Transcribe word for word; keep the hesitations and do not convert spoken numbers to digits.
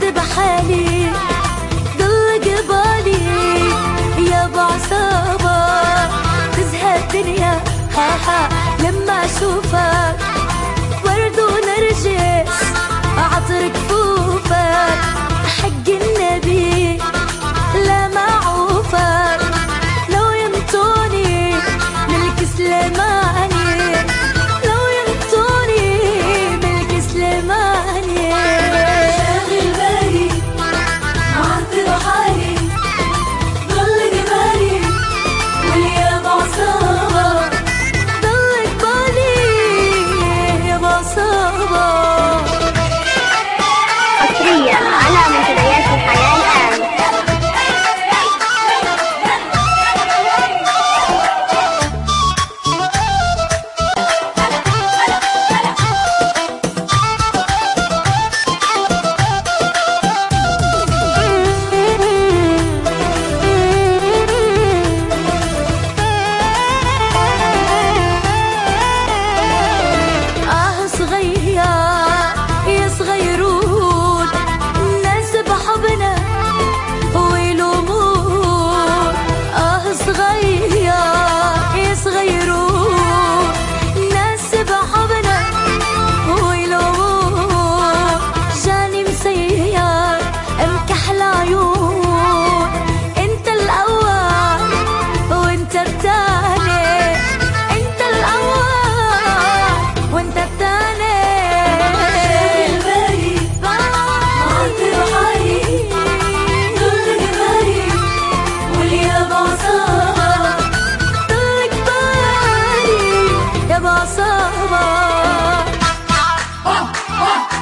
معذب حالي ضل قبالي يا ابو عصابة تزهق الدنيا ها ها لما اشوفك ورد ونرجس عطر كفوفك حق النبي لا معوفك لو ينطوني ملك سليماني لو ينطوني ملك سليماني شاغل بالي معذب حالي ضل قبالي واليا بعصابة ضل قبالي يا بعصابة. حصريا على منتديات الحياة الآن. آه صغير يا صغيرون الناس بحبنا ويلومون آه صغير يا صغيرون الناس بحبنا ويلومون جاني مسير مكحل عيون انت الأول وانت التاني انت الأول وانت التاني شاغل بالي معذب حالي ضل قبالي واليا بعصابة ضل قبالي يا بعصابة.